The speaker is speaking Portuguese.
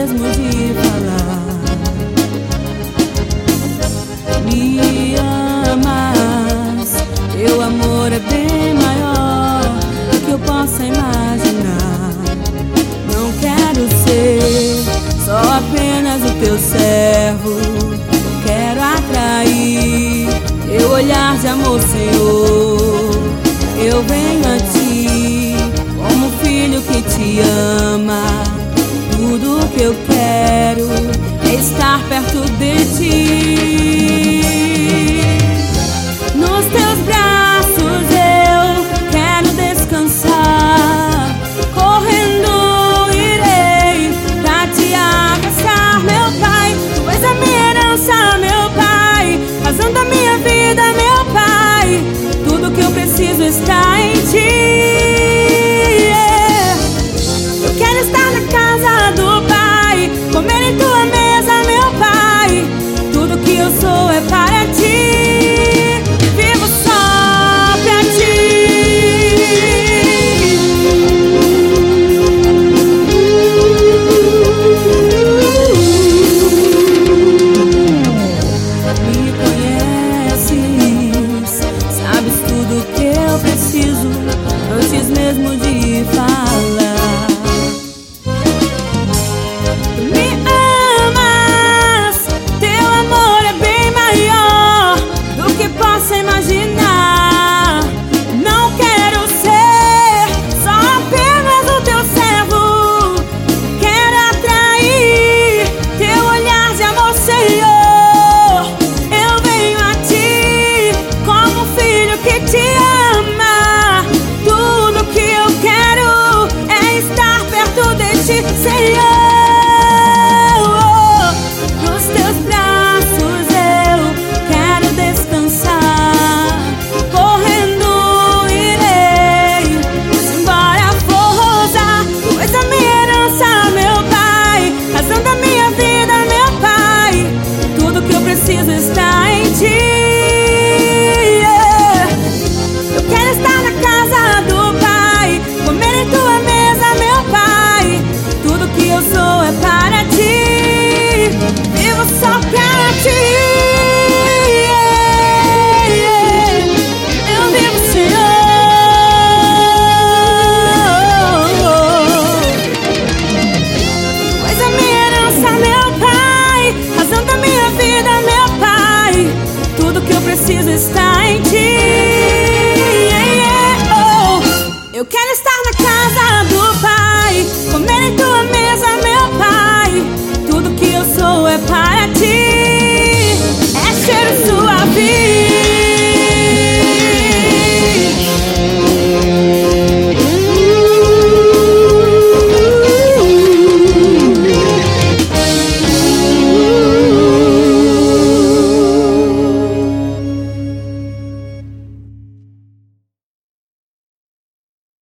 mesmo de falar. Me amas, teu amor é bem maior do que eu possa imaginar. Não quero ser só apenas o teu servo, quero atrair teu olhar de amor, Senhor. Eu venho a ti como um filho que te ama. Tudo que eu quero é estar perto de ti.